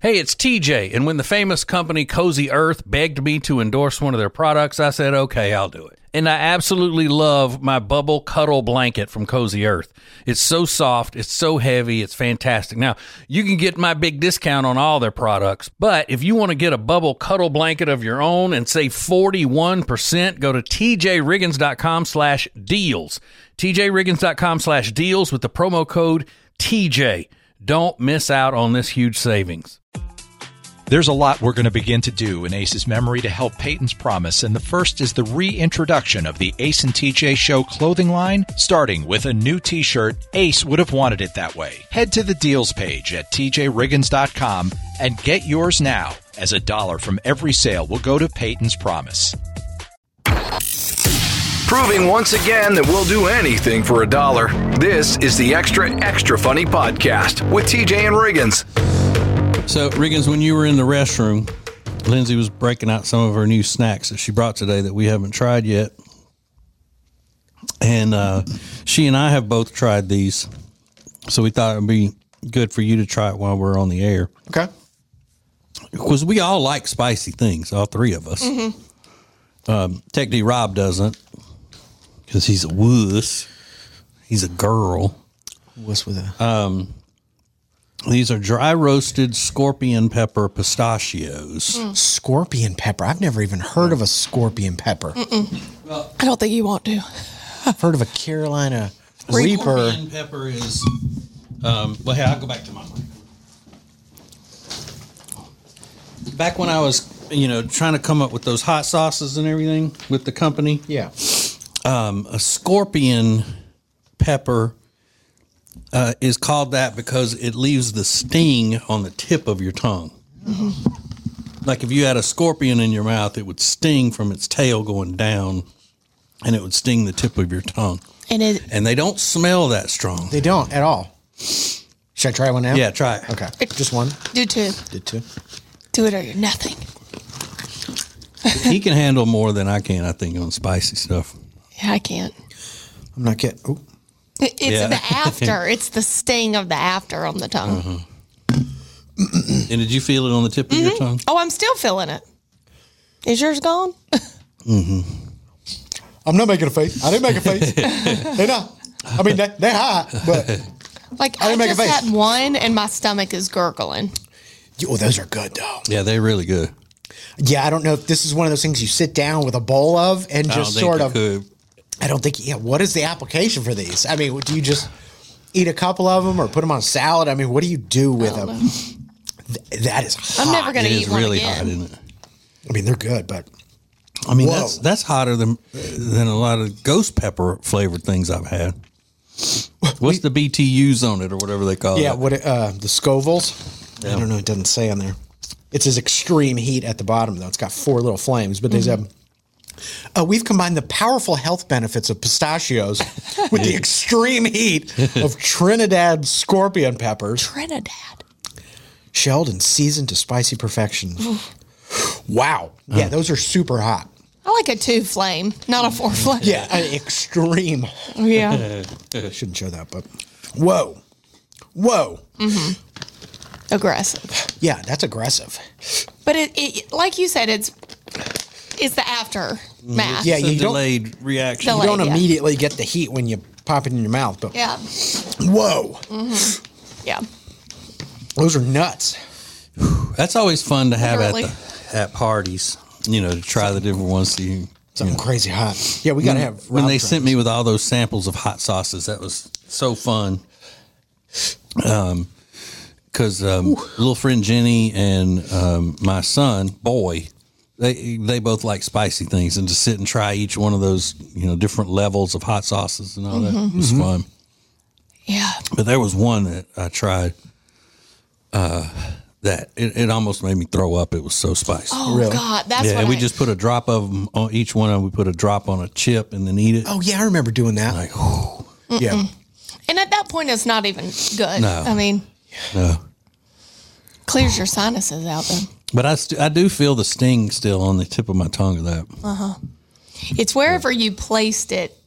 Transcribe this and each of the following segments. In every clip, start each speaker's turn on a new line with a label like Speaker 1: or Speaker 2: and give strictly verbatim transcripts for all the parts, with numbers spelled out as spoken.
Speaker 1: Hey, it's T J, and when the famous company Cozy Earth begged me to endorse one of their products, I said, okay, I'll do it. And I absolutely love my Bubble Cuddle Blanket from Cozy Earth. It's so soft, it's so heavy, it's fantastic. Now, you can get my big discount on all their products, but if you want to get a Bubble Cuddle Blanket of your own and save forty-one percent, go to tjriggins.com slash deals. tjriggins.com slash deals with the promo code T J. Don't miss out on this huge savings.
Speaker 2: There's a lot we're going to begin to do in Ace's memory to help Peyton's promise, and the first is the reintroduction of the Ace and T J Show clothing line, starting with a new t-shirt. Ace would have wanted it that way. Head to the deals page at t j riggins dot com and get yours now, as a dollar from every sale will go to Peyton's promise.
Speaker 3: Proving once again that we'll do anything for a dollar, this is the Extra Extra Funny Podcast with T J and Riggins.
Speaker 1: So, Riggins, when you were in the restroom, Lindsay was breaking out some of her new snacks that she brought today that we haven't tried yet. And uh, she and I have both tried these. So we thought it would be good for you to try it while we're on the air.
Speaker 4: Okay.
Speaker 1: Because we all like spicy things, all three of us. Mm-hmm. Um, Tech D Rob doesn't, because he's a wuss. He's a girl.
Speaker 4: What's with that?
Speaker 1: Um, these are dry roasted scorpion pepper pistachios.
Speaker 4: Mm. Scorpion pepper. I've never even heard of a scorpion pepper.
Speaker 5: Well, I don't think you want to.
Speaker 4: I've heard of a Carolina Reaper.
Speaker 1: Scorpion pepper is, um, well, hey, I'll go back to my mic. Back when I was, you know, trying to come up with those hot sauces and everything with the company.
Speaker 4: Yeah.
Speaker 1: Um, a scorpion pepper uh, is called that because it leaves the sting on the tip of your tongue. Mm-hmm. Like if you had a scorpion in your mouth, it would sting from its tail going down, and it would sting the tip of your tongue.
Speaker 5: And it,
Speaker 1: and they don't smell that strong.
Speaker 4: They don't at all. Should I try one now?
Speaker 1: Yeah, try it.
Speaker 4: Okay. Just one?
Speaker 5: do two.
Speaker 4: Did two.
Speaker 5: Do it or you're nothing.
Speaker 1: He can handle more than I can, I think, on spicy stuff.
Speaker 5: Yeah, I can't.
Speaker 4: I'm not getting... Oh.
Speaker 5: It, it's
Speaker 1: Yeah.
Speaker 5: the after. It's the sting of the after on the tongue.
Speaker 1: Uh-huh. And did you feel it on the tip of
Speaker 5: Mm-hmm.
Speaker 1: your tongue?
Speaker 5: Oh, I'm still feeling it. Is yours gone?
Speaker 1: Mm-hmm.
Speaker 4: I'm not making a face. I didn't make a face. They're not. I mean, they, they're hot, but...
Speaker 5: Like,
Speaker 4: I
Speaker 5: I,
Speaker 4: didn't make a
Speaker 5: just
Speaker 4: face.
Speaker 5: had one and my stomach is gurgling.
Speaker 4: Oh, those are good, though.
Speaker 1: Yeah, they're really good.
Speaker 4: Yeah, I don't know if this is one of those things you sit down with a bowl of and
Speaker 1: I
Speaker 4: just
Speaker 1: don't think
Speaker 4: sort
Speaker 1: you
Speaker 4: of...
Speaker 1: could.
Speaker 4: I don't think... Yeah, what is the application for these? I mean, do you just eat a couple of them or put them on a salad? I mean, what do you do with them? Th- that is hot.
Speaker 5: I'm never going
Speaker 1: It
Speaker 5: to
Speaker 1: is
Speaker 5: eat one
Speaker 1: really
Speaker 5: again.
Speaker 1: hot, isn't it?
Speaker 4: I mean, they're good, but...
Speaker 1: I mean,
Speaker 4: Whoa.
Speaker 1: that's that's hotter than than a lot of ghost pepper flavored things I've had. What's the B T Us on it or whatever they call
Speaker 4: Yeah,
Speaker 1: it?
Speaker 4: what it, uh, the Scovilles?
Speaker 1: Yeah.
Speaker 4: I don't know. It doesn't say on there. It's his extreme heat at the bottom, though. It's got four little flames, but there's a... Uh, we've combined the powerful health benefits of pistachios with the extreme heat of Trinidad scorpion peppers,
Speaker 5: Trinidad.
Speaker 4: shelled and seasoned to spicy perfection. Wow. Yeah, those are super hot.
Speaker 5: I like a two flame, not a four flame.
Speaker 4: Yeah, uh, extreme.
Speaker 5: Yeah.
Speaker 4: Shouldn't show that, but whoa. Whoa.
Speaker 5: Aggressive.
Speaker 4: Yeah, that's aggressive.
Speaker 5: But it, it, like you said, it's it's the aftermath.
Speaker 4: Yeah,
Speaker 1: It's a
Speaker 4: you don't,
Speaker 1: delayed reaction.
Speaker 4: you
Speaker 5: Delayed.
Speaker 4: don't
Speaker 5: yeah.
Speaker 4: immediately get the heat when you pop it in your mouth, but
Speaker 5: Yeah.
Speaker 4: whoa.
Speaker 5: Yeah.
Speaker 4: Those are nuts.
Speaker 1: That's always fun to have at
Speaker 5: Literally.
Speaker 1: the, at parties. You know, to try the different ones. To you,
Speaker 4: Something crazy hot. Yeah, we got to
Speaker 1: when,
Speaker 4: have
Speaker 1: when
Speaker 4: Rob
Speaker 1: they
Speaker 4: try
Speaker 1: sent
Speaker 4: this.
Speaker 1: me with all those samples of hot sauces, that was so fun. Um, because um, little friend Jenny and um, my son Boy, they they both like spicy things, and to sit and try each one of those, you know, different levels of hot sauces and all that was fun.
Speaker 5: Yeah.
Speaker 1: But there was one that I tried. Uh, that it, it almost made me throw up. It was so spicy.
Speaker 5: Oh,
Speaker 4: Really?
Speaker 5: God. That's
Speaker 1: Yeah,
Speaker 5: what
Speaker 1: we
Speaker 5: I,
Speaker 1: just put a drop of them on each one of them. We put a drop on a chip and then eat it.
Speaker 4: Oh, yeah, I remember doing that.
Speaker 1: Like, whew,
Speaker 4: yeah.
Speaker 5: And at that point, it's not even good.
Speaker 1: No.
Speaker 5: I mean,
Speaker 1: no.
Speaker 5: clears your sinuses out then.
Speaker 1: But I, st- I do feel the sting still on the tip of my tongue of that.
Speaker 5: It's wherever you placed it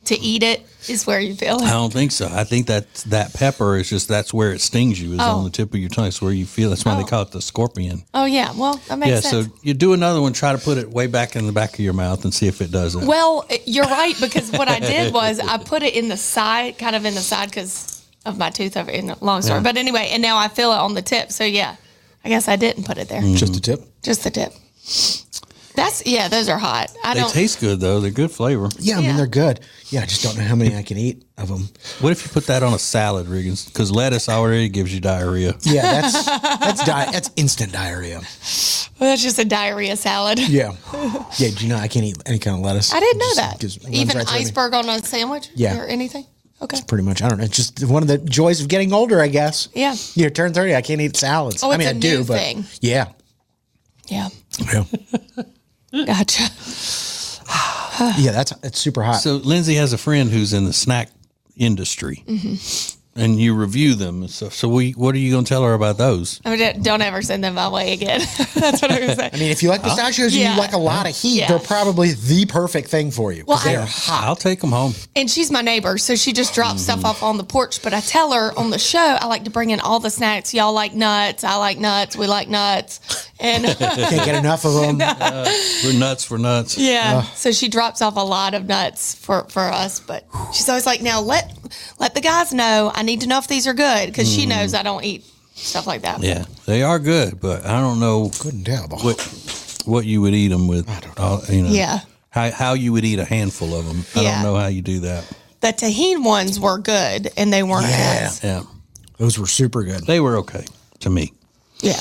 Speaker 5: to eat it is where you feel
Speaker 1: I
Speaker 5: it.
Speaker 1: don't think so. I think that that pepper is just that's where it stings you is
Speaker 5: Oh.
Speaker 1: on the tip of your tongue. It's where you feel. That's why
Speaker 5: Oh.
Speaker 1: they call it the scorpion.
Speaker 5: Oh yeah, well that makes
Speaker 1: Yeah.
Speaker 5: sense.
Speaker 1: So you do another one. Try to put it way back in the back of your mouth and see if it does it.
Speaker 5: Well, you're right, because what I did was I put it in the side, kind of in the side because of my tooth over in the long story.
Speaker 1: Yeah.
Speaker 5: But anyway, and now I feel it on the tip. So yeah, I guess I didn't put it there.
Speaker 4: Just a tip.
Speaker 5: Just the tip. That's, yeah, those are hot. I
Speaker 1: They
Speaker 5: don't.
Speaker 1: taste good though. They're good flavor.
Speaker 4: Yeah, I mean
Speaker 5: Yeah.
Speaker 4: they're good. Yeah, I just don't know how many I can eat of them.
Speaker 1: What if you put that on a salad, Riggins? Because lettuce already gives you diarrhea.
Speaker 4: Yeah, that's that's di- that's instant diarrhea.
Speaker 5: Well, that's just a diarrhea salad.
Speaker 4: Yeah, yeah. Do you know I can't eat any kind of lettuce?
Speaker 5: I didn't know
Speaker 4: Just-
Speaker 5: that.
Speaker 4: just runs
Speaker 5: Even
Speaker 4: right through me.
Speaker 5: iceberg on a sandwich?
Speaker 4: Yeah.
Speaker 5: Or anything? Okay.
Speaker 4: Pretty much. I don't know. It's just one of the joys of getting older, I guess.
Speaker 5: Yeah.
Speaker 4: You turn thirty, I can't eat salads.
Speaker 5: Oh,
Speaker 4: I
Speaker 5: it's
Speaker 4: mean,
Speaker 5: a
Speaker 4: I do,
Speaker 5: new
Speaker 4: but
Speaker 5: thing.
Speaker 4: yeah.
Speaker 5: Yeah.
Speaker 4: Yeah.
Speaker 5: Gotcha.
Speaker 4: Yeah, that's it's super hot.
Speaker 1: So Lindsay has a friend who's in the snack industry, and you review them and stuff. So we, what are you going to tell her about those?
Speaker 5: I mean, don't ever send them my way again. That's what I was saying.
Speaker 4: I mean, if you like pistachios and
Speaker 5: Yeah.
Speaker 4: you like a lot of heat,
Speaker 5: Yeah.
Speaker 4: they're probably the perfect thing for you because
Speaker 5: Well,
Speaker 4: they
Speaker 5: I-
Speaker 4: are hot.
Speaker 1: I'll take them home.
Speaker 5: And she's my neighbor, so she just drops
Speaker 4: Mm-hmm.
Speaker 5: stuff off on the porch. But I tell her on the show, I like to bring in all the snacks. Y'all like nuts. I like nuts. We like nuts. And
Speaker 4: Can't get enough of them.
Speaker 1: We're nuts for nuts.
Speaker 5: yeah, so she drops off a lot of nuts for, for us. But she's always like, now let let the guys know. I need to know if these are good because she knows I don't eat stuff like that.
Speaker 1: Yeah, they are good, but I don't know
Speaker 4: Good and terrible.
Speaker 1: what what you would eat them with. I don't know. You know,
Speaker 5: Yeah.
Speaker 1: How how you would eat a handful of them. I
Speaker 5: Yeah.
Speaker 1: don't know how you do that.
Speaker 5: The tahine ones were good, and they weren't
Speaker 4: Yeah.
Speaker 5: as
Speaker 1: Yeah,
Speaker 4: Those were super good.
Speaker 1: they were okay to me,
Speaker 5: yeah.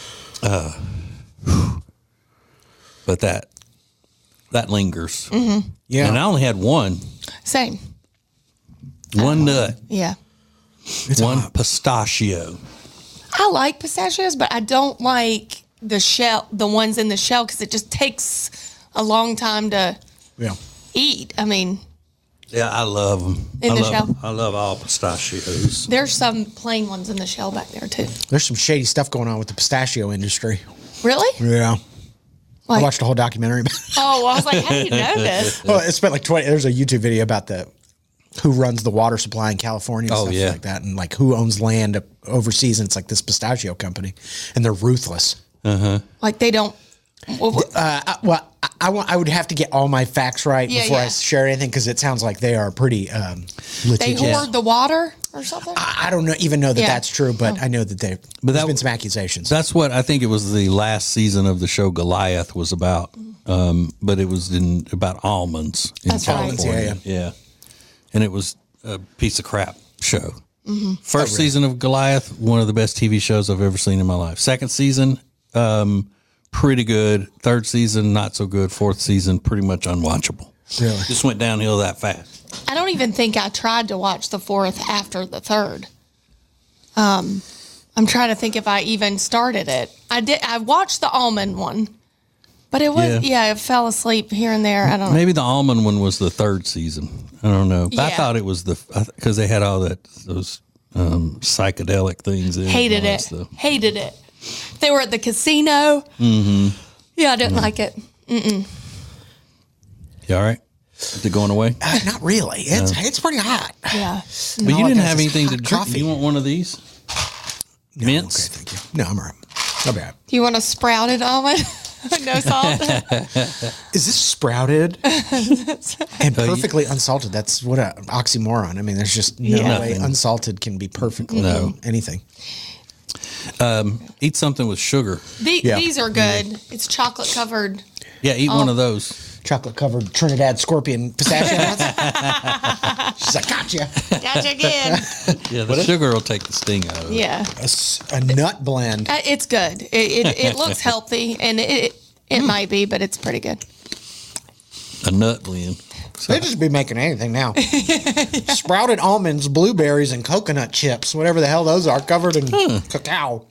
Speaker 1: but that that lingers.
Speaker 4: Yeah.
Speaker 1: And I only had one
Speaker 5: Same.
Speaker 1: one nut,
Speaker 5: Yeah.
Speaker 1: one pistachio.
Speaker 5: I like pistachios, but I don't like the shell, the ones in the shell, because it just takes a long time to
Speaker 4: Yeah.
Speaker 5: eat. I mean,
Speaker 1: Yeah, I love them.
Speaker 5: In
Speaker 1: I
Speaker 5: the
Speaker 1: love,
Speaker 5: shell?
Speaker 1: I love all pistachios.
Speaker 5: there's some plain ones in the shell back there too.
Speaker 4: There's some shady stuff going on with the pistachio industry.
Speaker 5: Really?
Speaker 4: Yeah. I
Speaker 5: Like,
Speaker 4: watched a whole documentary about it.
Speaker 5: oh, I was like, how do you know this?
Speaker 4: Well, it spent like twenty. There's a YouTube video about the who runs the water supply in California and
Speaker 1: Oh,
Speaker 4: stuff
Speaker 1: yeah.
Speaker 4: like that, and like who owns land overseas. And it's like this pistachio company, and they're ruthless.
Speaker 5: Like they don't. Well,
Speaker 4: Uh, I, well, I, I want. I would have to get all my facts right
Speaker 5: Yeah,
Speaker 4: before I
Speaker 5: yeah.
Speaker 4: share anything because it sounds like they are pretty um,
Speaker 5: they
Speaker 4: litigious.
Speaker 5: hoard the water or something.
Speaker 4: I I don't know even know that
Speaker 5: Yeah.
Speaker 4: that's true, but
Speaker 5: Oh.
Speaker 4: I know that they.
Speaker 1: But
Speaker 4: But there's
Speaker 1: that-
Speaker 4: been some accusations.
Speaker 1: That's what I think it was the last season of the show Goliath was about. Um, but it was in about almonds in
Speaker 5: That's right.
Speaker 1: California.
Speaker 4: Almonds,
Speaker 1: yeah, and it was a piece of crap show.
Speaker 5: Mm-hmm.
Speaker 1: First season of Goliath, one of the best T V shows I've ever seen in my life. Second season, um, pretty good. Third season, not so good. Fourth season, pretty much unwatchable.
Speaker 4: Really?
Speaker 1: Just went downhill that fast.
Speaker 5: I don't even think I tried to watch the fourth after the third. Um, I'm trying to think if I even started it. I did. I watched the almond one, but it was
Speaker 1: Yeah.
Speaker 5: yeah. I fell asleep here and there. I don't know.
Speaker 1: Maybe the almond one was the third season. I don't know. But I
Speaker 5: Yeah.
Speaker 1: thought it was the because they had all that those um, psychedelic things in
Speaker 5: Hated
Speaker 1: and all that
Speaker 5: it.
Speaker 1: stuff.
Speaker 5: Hated it. They were at the casino. Mm-hmm. Yeah, I didn't like it.
Speaker 1: You all right? Is it going away?
Speaker 4: Uh, not really. It's it's pretty hot.
Speaker 5: Yeah.
Speaker 1: But you
Speaker 4: all it
Speaker 1: didn't
Speaker 4: does
Speaker 1: have
Speaker 4: is
Speaker 1: anything to
Speaker 4: hot
Speaker 1: drink.
Speaker 4: coffee.
Speaker 1: You want one of these?
Speaker 4: No,
Speaker 1: Mints?
Speaker 4: Okay, thank you. No, I'm all right. I'll be all right.
Speaker 5: Do you want a sprouted almond? No salt.
Speaker 4: Is this sprouted and perfectly unsalted? That's what an oxymoron. I mean, there's just no
Speaker 5: Yeah.
Speaker 4: way unsalted can be perfectly
Speaker 1: No.
Speaker 4: anything.
Speaker 1: Eat something with sugar.
Speaker 5: The,
Speaker 4: Yeah.
Speaker 5: These are good. It's chocolate covered.
Speaker 1: Yeah, eat
Speaker 5: Oh.
Speaker 1: one of those.
Speaker 4: Chocolate covered Trinidad scorpion pistachio nuts. She's like, gotcha.
Speaker 5: Gotcha again.
Speaker 1: Yeah, the sugar will take the sting out of it.
Speaker 5: Yeah.
Speaker 4: A, s- a nut blend.
Speaker 5: Uh, It's good. It, it, it looks healthy, and it, it, it might be, but it's pretty good.
Speaker 1: A nut blend.
Speaker 4: They just be making anything now. Sprouted almonds, blueberries, and coconut chips, whatever the hell those are, covered in cacao.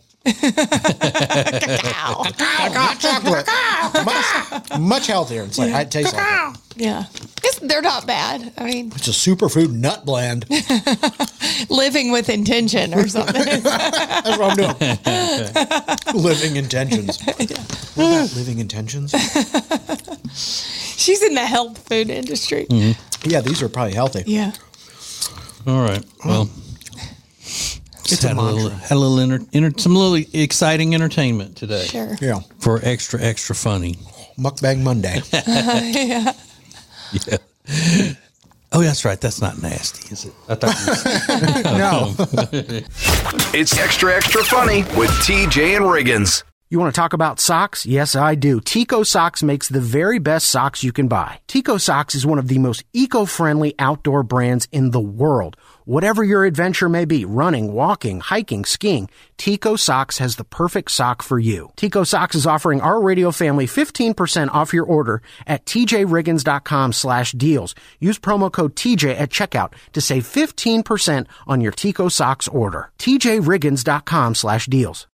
Speaker 5: Ow.
Speaker 4: Cacao chocolate. Much, much healthier. It's like, it tastes like it.
Speaker 5: Yeah. It's, they're not bad. I mean,
Speaker 4: It's a superfood nut blend.
Speaker 5: living with intention or something.
Speaker 4: That's what I'm doing. Living intentions. What about living intentions?
Speaker 5: She's in the health food industry.
Speaker 4: Yeah, these are probably healthy.
Speaker 5: Yeah.
Speaker 1: All right. Well,
Speaker 4: It's a
Speaker 1: had a little,
Speaker 4: mantra.
Speaker 1: had a little enter, enter, some little exciting entertainment today
Speaker 5: Sure.
Speaker 4: Yeah.
Speaker 1: for extra extra funny.
Speaker 4: Mukbang Monday.
Speaker 5: Yeah.
Speaker 1: Yeah. Oh, that's right. That's not nasty, is it? I thought you
Speaker 4: No.
Speaker 3: It's Extra Extra Funny with T J and Riggins.
Speaker 6: You want to talk about socks? Yes, I do. Tico Socks makes the very best socks you can buy. Tico Socks is one of the most eco-friendly outdoor brands in the world. Whatever your adventure may be, running, walking, hiking, skiing, Tico Socks has the perfect sock for you. Tico Socks is offering our radio family fifteen percent off your order at tjriggins.com slash deals. Use promo code T J at checkout to save fifteen percent on your Tico Socks order. tjriggins.com slash deals.